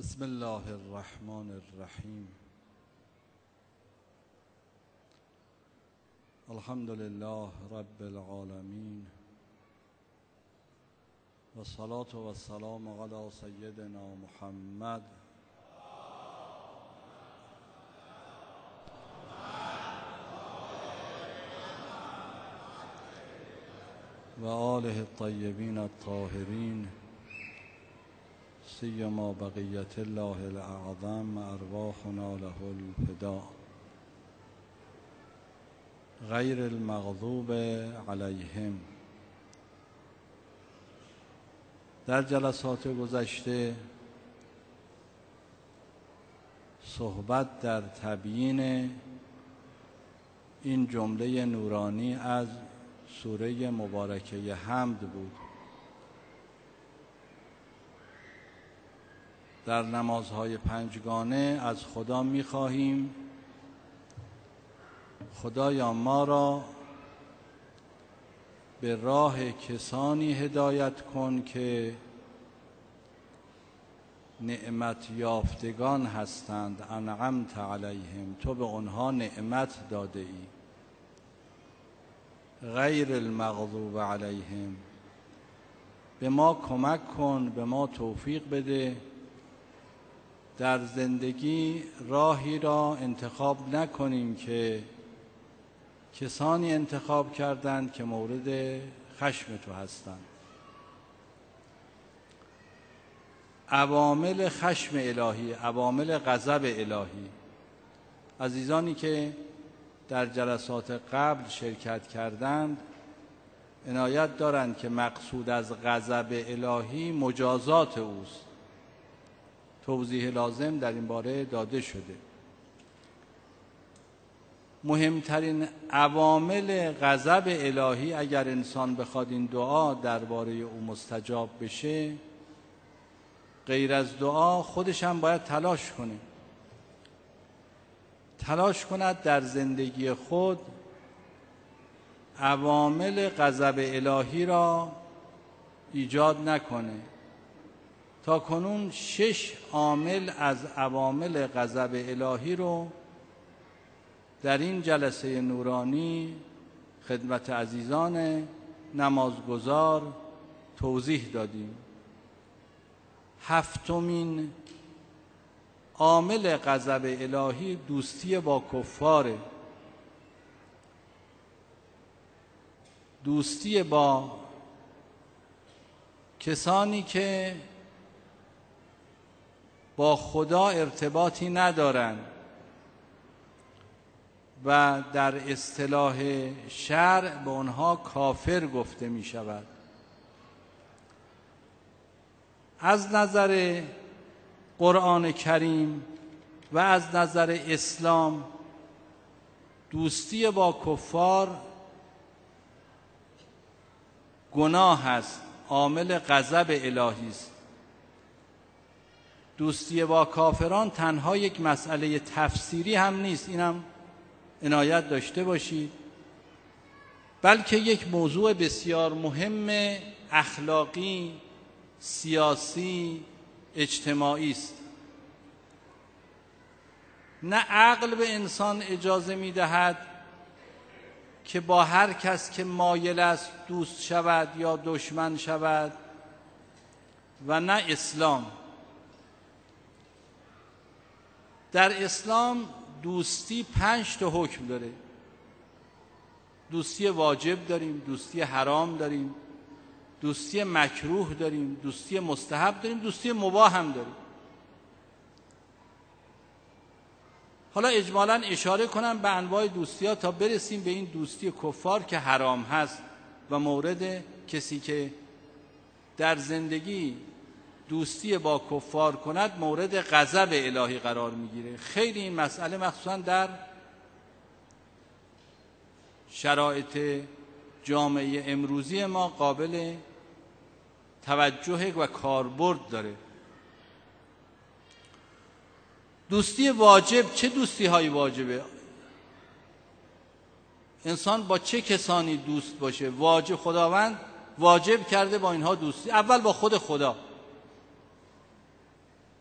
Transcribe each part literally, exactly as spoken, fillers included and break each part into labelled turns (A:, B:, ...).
A: بسم الله الرحمن الرحیم. الحمد لله رب العالمین و الصلاة و السلام علی سیدنا محمد و آله الطیبین الطاهرین سیما بقیت الله الاعظم ارواحنا له الفداء غیر المغضوب علیهم. در جلسات گذشته صحبت در تبیین این جمله نورانی از سوره مبارکه حمد بود. در نمازهای پنجگانه از خدا می‌خواهیم خدایا ما را به راه کسانی هدایت کن که نعمت یافتگان هستند، انعمت علیهم، تو به آنها نعمت داده ای، غیر المغضوب علیهم، به ما کمک کن، به ما توفیق بده در زندگی راهی را انتخاب نکنیم که کسانی انتخاب کردند که مورد خشم تو هستند. عوامل خشم الهی، عوامل غضب الهی. عزیزانی که در جلسات قبل شرکت کردند عنایت دارند که مقصود از غضب الهی مجازات اوست. توضیح لازم در این باره داده شده. مهمترین عوامل غضب الهی اگر انسان بخواد این دعا درباره او مستجاب بشه، غیر از دعا خودش هم باید تلاش کنه تلاش کند در زندگی خود عوامل غضب الهی را ایجاد نکنه. تا کنون شش عامل از عوامل غضب الهی رو در این جلسه نورانی خدمت عزیزان نمازگزار توضیح دادیم. هفتمین عامل غضب الهی دوستی با کفاره، دوستی با کسانی که با خدا ارتباطی ندارند و در اصطلاح شرع به آنها کافر گفته می شود. از نظر قرآن کریم و از نظر اسلام دوستی با کفار گناه است، عامل غضب الهی است. دوستی با کافران تنها یک مسئله تفسیری هم نیست، اینم عنایت داشته باشید، بلکه یک موضوع بسیار مهم اخلاقی، سیاسی، اجتماعی است. نه عقل به انسان اجازه می‌دهد که با هر کس که مایل است دوست شود یا دشمن شود و نه اسلام. در اسلام دوستی پنج تا حکم داره. دوستی واجب داریم، دوستی حرام داریم، دوستی مکروه داریم، دوستی مستحب داریم، دوستی مباح هم داریم. حالا اجمالاً اشاره کنم به انواع دوستی ها تا برسیم به این دوستی کفار که حرام هست و مورد کسی که در زندگی دوستی با کفار کند مورد غضب الهی قرار میگیره. خیلی این مسئله مخصوصا در شرایط جامعه امروزی ما قابل توجه و کاربرد داره. دوستی واجب، چه دوستی هایی واجبه؟ انسان با چه کسانی دوست باشه؟ واجب، خداوند واجب کرده با اینها دوستی. اول با خود خدا،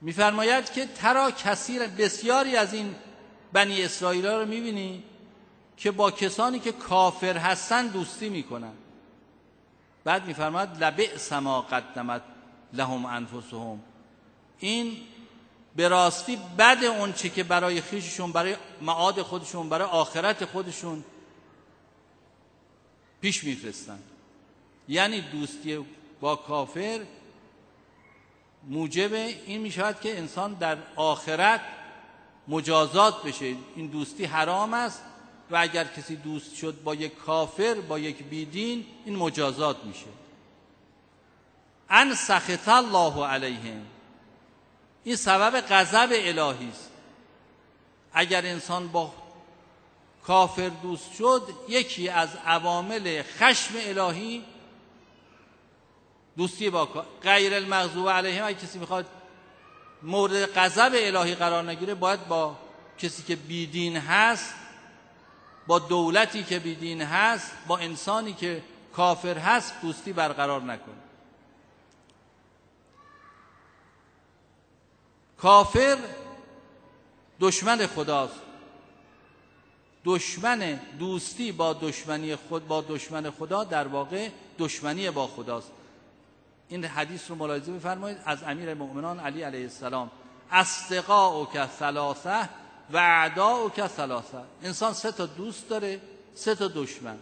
A: میفرماید که ترا کثیر، بسیاری از این بنی اسرائیل ها رو میبینی که با کسانی که کافر هستن دوستی میکنن. بعد میفرماید لبئس ما قدمت لهم انفسهم، این به راستی بد اون چه که برای خویششون، برای معاد خودشون، برای آخرت خودشون پیش میفرستن. یعنی دوستی با کافر موجب این میشود که انسان در آخرت مجازات بشه. این دوستی حرام است و اگر کسی دوست شد با یک کافر، با یک بیدین، این مجازات میشه. ان سخط الله علیهم، این سبب غضب الهی است. اگر انسان با کافر دوست شد، یکی از عوامل خشم الهی دوستی با غیر المغضوب علیهم. اگه کسی میخواد مورد غضب الهی قرار نگیره، باید با کسی که بیدین هست، با دولتی که بیدین هست، با انسانی که کافر هست دوستی برقرار نکنه. کافر دشمن خداست. دشمن دوستی با دشمنی خود با دشمن خدا در واقع دشمنی با خداست. این حدیث رو ملاحظه بفرمایید از امیر مؤمنان علی علیه السلام: اصدقاؤک ثلاثه و اعداؤک ثلاثه. انسان سه تا دوست داره، سه تا دشمن.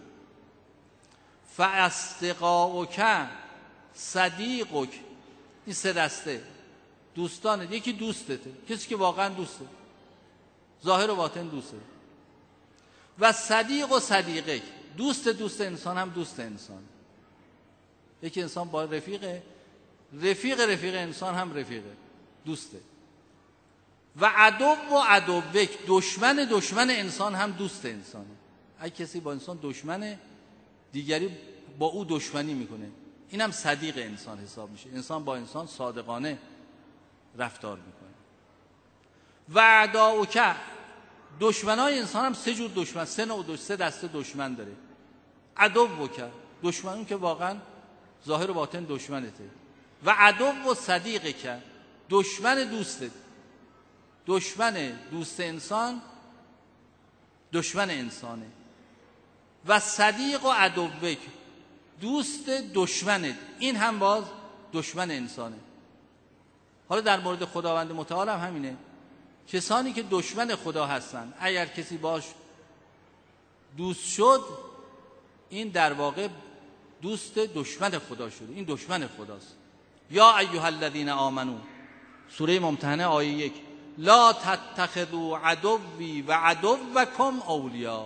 A: فاصدقاؤک صدیقک، این سه دسته دوستانه. یکی دوستته، کسی که واقعا دوسته، ظاهر و باطن دوسته. و صدیق و صدیقک، دوست دوست انسان هم دوست انسان. یکی انسان با رفیق رفیق رفیق انسان هم رفیقه، دوسته. و عدو و عدوک، دشمن دشمن انسان هم دوست انسانه. اگه کسی با انسان دشمنه، دیگری با او دشمنی میکنه، این هم صدیق انسان حساب میشه. انسان با انسان صادقانه رفتار میکنه. و اعداؤک، دشمنای انسان هم سه جور دشمن، سه نوع دشمن، سه دسته دشمن داره. عدوک، دشمنون که واقعا ظاهر و باطن دشمنته. و عدو و صدیقک، دشمن دوستت. دشمن دوست انسان دشمن انسانه. و صدیق و عدوک، دوست دشمنت، این هم باز دشمن انسانه. حالا در مورد خداوند متعال هم همینه. کسانی که دشمن خدا هستن، اگر کسی باش دوست شد، این در واقع دوست دشمن خدا شده، این دشمن خداست. یا ایها الذین آمنو، سوره ممتحنه آیه یک: لا تتخذوا عدوی و عدوکم اولیاء.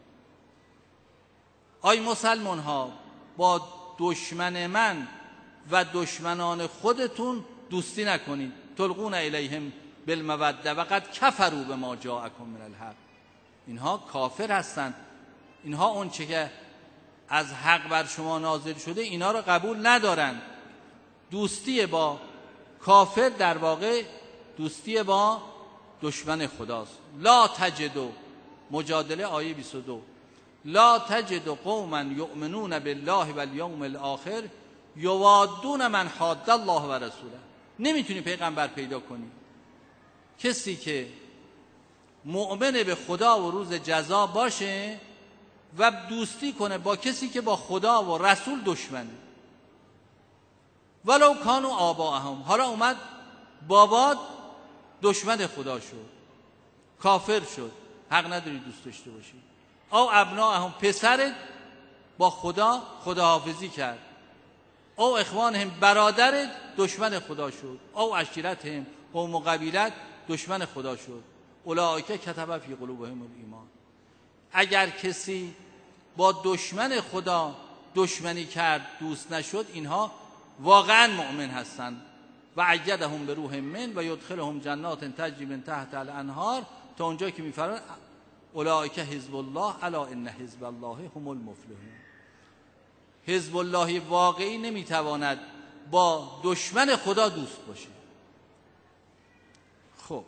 A: آی مسلمان ها، با دشمن من و دشمنان خودتون دوستی نکنید. تلقون الیهم بالموده و قد کفروا بما جاءکم من الحق. اینها کافر هستند، اینها اون چه که از حق بر شما نازل شده اینا رو قبول ندارن. دوستی با کافر در واقع دوستی با دشمن خداست. لا تجدو، مجادله آیه بیست و دو: لا تجد قوما یؤمنون بالله والیوم الاخر یوادون من حاد الله و رسوله. نمیتونی پیغمبر پیدا کنی کسی که مؤمن به خدا و روز جزا باشه و دوستی کنه با کسی که با خدا و رسول دشمنه. ولو کانوا آباءهم، حالا اومد بابات دشمن خدا شد، کافر شد، حق نداری دوست داشته باشی. او ابناءهم، پسرت با خدا خداحافظی کرد. او اخوانهم، برادرت دشمن خدا شد. او عشیرتهم، قوم و قبیلت دشمن خدا شد. اولئک کتب فی قلوبهم الایمان. اگر کسی با دشمن خدا دشمنی کرد، دوست نشد، اینها واقعا مؤمن هستند. و ایدهم بروح من و یدخلهم جنات تجری من تحت الانهار، تا اونجا که میفرماید اولئک حزب الله الا ان حزب الله هم المفلحون. حزب الله واقعی نمیتواند با دشمن خدا دوست باشه. خب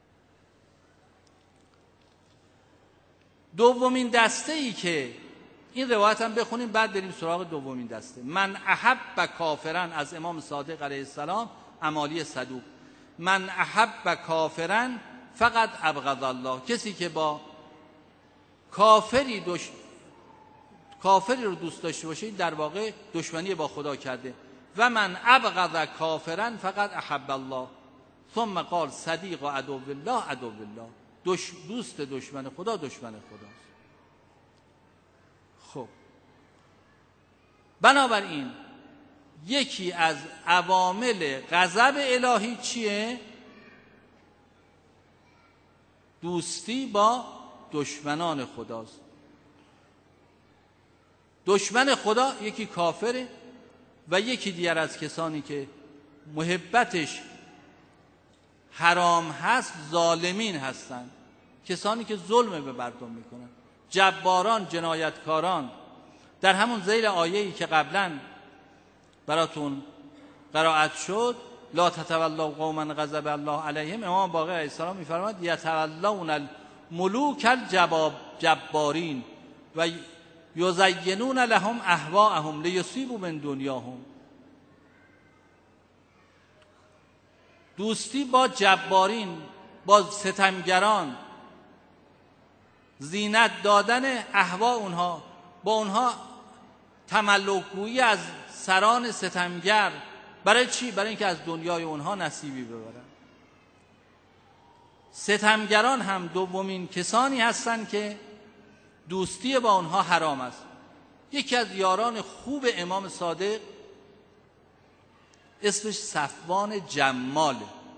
A: دومین دسته ای که این روایت هم بخونیم بعد بریم سراغ دومین دسته. من احب کافرن از امام صادق علیه السلام، امالی صدوق. من احب کافرن فقط ابغض الله، کسی که با کافری دش... کافری رو دوست داشته باشه در واقع دشمنی با خدا کرده. و من ابغض کافرن فقط احب الله. ثم قال صدیق و عدو الله عدو الله، دش... دوست دشمن خدا دشمن خداست. خب بنابراین یکی از عوامل غضب الهی چیه؟ دوستی با دشمنان خداست. دشمن خدا یکی کافره و یکی دیگر از کسانی که محبتش حرام هست ظالمین هستند، کسانی که ظلم به مردم میکنن، جباران، جنایتکاران. در همون ذیل آیه‌ای که قبلا براتون قرائت شد، لا تتولوا قوما غضب الله علیهم، امام باقر علیه السلام میفرماید یتولون الملوک الجبارین و یزینون لهم اهواءهم لیصیبوا من دنیاهم. دوستی با جبارین، با ستمگران، زینت دادن اهوا اونها، با اونها تملک‌گویی از سران ستمگر. برای چی؟ برای اینکه از دنیای اونها نصیبی ببرن. ستمگران هم دومین کسانی هستند که دوستی با اونها حرام است. یکی از یاران خوب امام صادق اسمش صفوان جمال.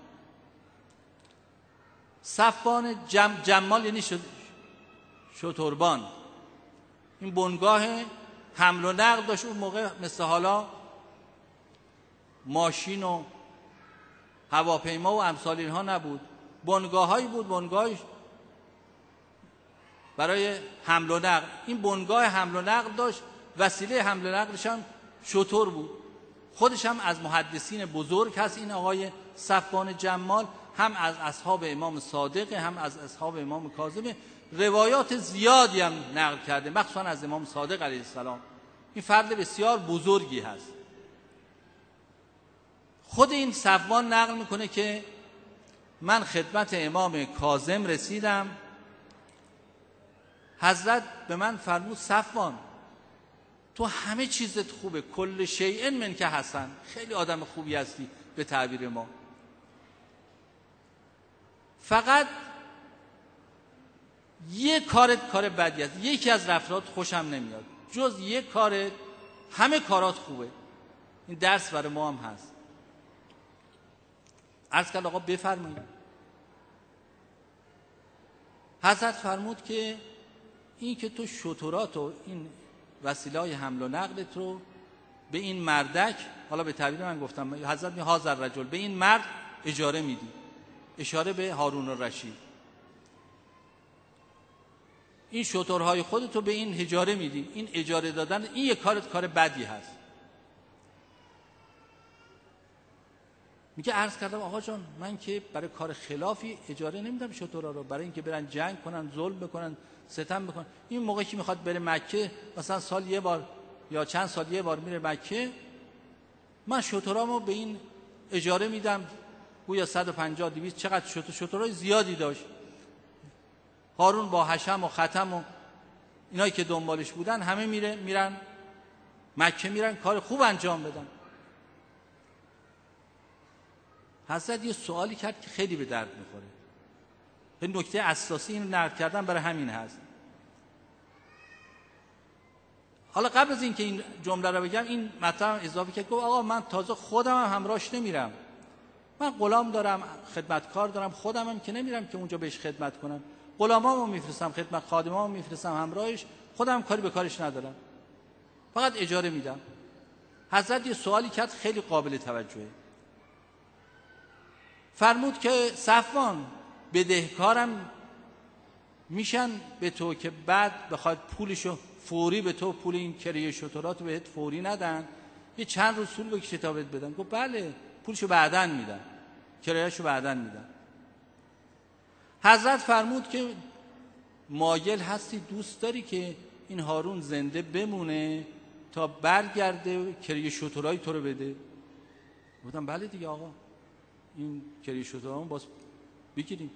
A: صفوان جم... جمال یعنی شتربان. این بنگاه حمل و نقل داشت. اون موقع مثل حالا ماشین و هواپیما و امثال اینها نبود، بنگاه هایی بود، بنگاه برای حمل و نقل. این بنگاه حمل و نقل داشت، وسیله حمل و نقلش هم شتر بود. خودش هم از محدثین بزرگ هست این آقای صفوان جمال، هم از اصحاب امام صادق هم از اصحاب امام کاظم. روایات زیادی هم نقل کرده، مخصوصا از امام صادق علیه السلام. این فرد بسیار بزرگی هست. خود این صفوان نقل میکنه که من خدمت امام کاظم رسیدم، حضرت به من فرمود صفوان تو همه چیزت خوبه، کل شیء منک حسن، خیلی آدم خوبی هستی به تعبیر ما، فقط یه کارت کار بدی است، یکی از رفتارات خوشم نمیاد، جز یه کارت همه کارات خوبه. این درس برای ما هم هست. عرض کرد آقا بفرمایید. حضرت فرمود که این که تو شترات و این وسیله های حمل و نقلت رو به این مردک، حالا به تعبیر من گفتم حضرت می حاضر رجل، به این مرد اجاره میدی، اشاره به هارون الرشید. این شترهای خودتو به این اجاره میدی، این اجاره دادن این یک کارت کار بدی هست. میگه عرض کردم آقا جان من که برای کار خلافی اجاره نمیدم شترها رو، برای اینکه برن جنگ کنن، ظلم بکنن، ستم بکنن. این موقعی که میخواد بره مکه، مثلا سال یه بار یا چند سال یه بار میره مکه، من شترامو به این اجاره میدم، گویا صد و پنجاه دویست چقدر شتر، شترهای زیادی داشت. هارون با حشم و ختم و اینایی که دنبالش بودن همه میره میرن مکه، میرن کار خوب انجام بدن. حضرت یه سوالی کرد که خیلی به درد میخوره. این نکته اساسی اینو نقل کردن برای همین هست. حالا قبل از اینکه این جمله رو بگم این مطلب اضافه کرد، گفت آقا من تازه خودم هم همراهش نمیرم، من غلام دارم، خدمتکار دارم، خودم هم که نمیرم که اونجا بهش خدمت کنم، غلامامو میفرستم خدمت، خادمامو میفرستم همراهش، خودم کاری به کارش ندارم، فقط اجاره میدم. حضرت یه سوالی کرد خیلی قابل توجهه. فرمود که صفوان بدهکارم میشن به تو که بعد بخواد پولشو فوری به تو، پول این کریه شترات رو بهت فوری ندن، یه چند روز طول بکشه تا بهت بدن. گفت بله پولشو بعدن میدن، کرایه‌شو بعدن میدن. حضرت فرمود که مایل هستی، دوست داری که این هارون زنده بمونه تا برگرده کریه شترهای تو رو بده. گفتم بله دیگه آقا، این کریه شترها باز بگیریم.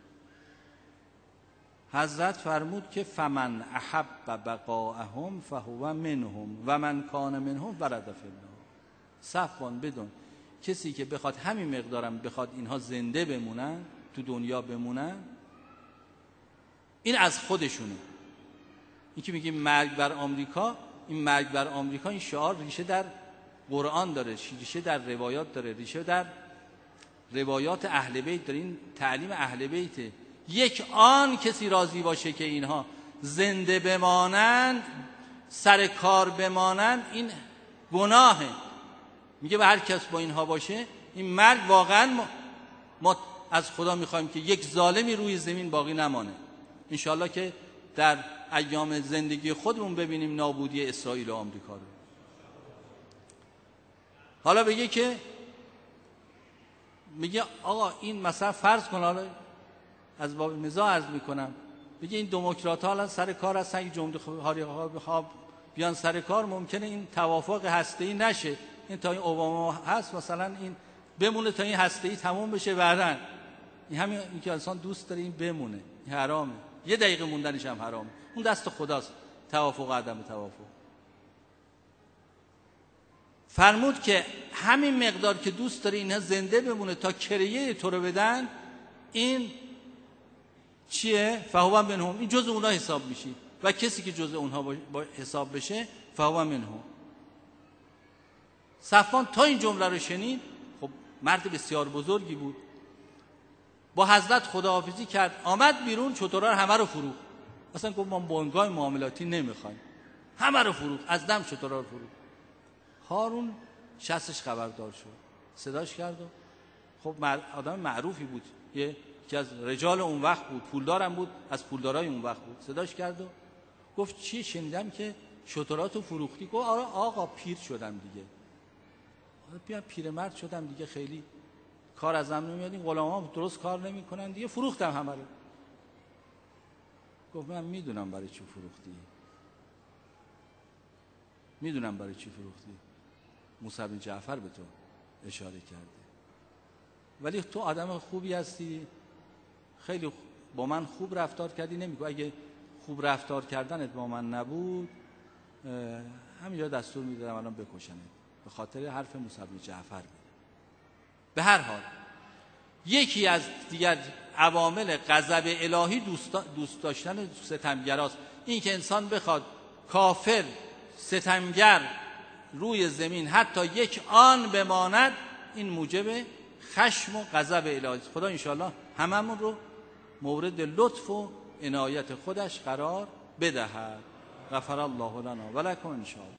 A: حضرت فرمود که فمن احب بقاءهم فهو منهم و من کان منهم ورد فی النار. صفوان بدون کسی که بخواد همین مقدارم بخواد اینها زنده بمونن، تو دنیا بمونن، این از خودشونه. این که میگیم مرگ بر آمریکا، این مرگ بر آمریکا این شعار ریشه در قرآن داره، ریشه در روایات داره، ریشه در روایات اهل بیت داره. این تعلیم اهل بیته. یک آن کسی راضی باشه که اینها زنده بمانند، سر کار بمانند، این گناهه. میگه به هر کس با اینها باشه، این مرگ واقعا ما, ما از خدا میخوایم که یک ظالمی روی زمین باقی نمانه. انشالله که در ایام زندگی خودمون ببینیم نابودی اسرائیل و آمریکا رو. حالا بگه که میگه آقا این مثلا فرض کن، حالا از باب مزاح عرض میکنم، بگه این دموکرات ها الان سر کار هستن، این جمهوری ها بیان سر کار، ممکنه این توافق هسته‌ای نشه. این تا این اوباما هست مثلا این بمونه تا این هسته‌ای تموم بشه، بعدن این همین این که انسان دوست داره این بمونه، این حرامه. یه دقیقه موندنش هم حرامه. اون دست خداست، توافق و عدم توافق. فرمود که همین مقدار که دوست داره اینها زنده بمونه تا کریه تو رو بدن، این چیه؟ فهو منهم. این جزء اونها حساب میشه و کسی که جزء اونها با حساب بشه فهو منهم. صفوان تا این جمله رو شنید، خب مرد بسیار بزرگی بود، با حضرت خداحافظی کرد، آمد بیرون، چطورا همه رو فروخت. اصلا گفت ما بنگاه معاملاتی نمیخوایم، همه رو فروخت، از دم چطورا رو فروخت. هارون شستش خبردار شد، صداش کرد و خب آدم معروفی بود، یکی از رجال اون وقت بود، پولدارم بود، از پولدارای اون وقت بود. صداش کرد و گفت چی؟ شنیدم که شتراتو فروختی. گفت آره آقا پیر شدم دیگه، بیا پیرمرد شدم دیگه، خیلی کار ازم نمیاد، این غلاما درست کار نمیکنن دیگه، فروختم همه رو. گفت من میدونم برای چی فروختی، میدونم برای چی فروختی. موسی بن جعفر به تو اشاره کرده، ولی تو آدم خوبی هستی، خیلی با من خوب رفتار کردی. نمیگو اگه خوب رفتار کردنت با من نبود همینجا دستور میدادم الان بکشنت، به خاطر حرف موسی بن جعفر. به هر حال یکی از دیگر عوامل غضب الهی دوست, دوست داشتن ستمگراست. این که انسان بخواد کافر ستمگر روی زمین حتی یک آن بماند، این موجب خشم و غضب الهی. خدا انشاءالله هممون رو مورد لطف و عنایت خودش قرار بدهد. غفر الله لنا و لکم انشاءالله.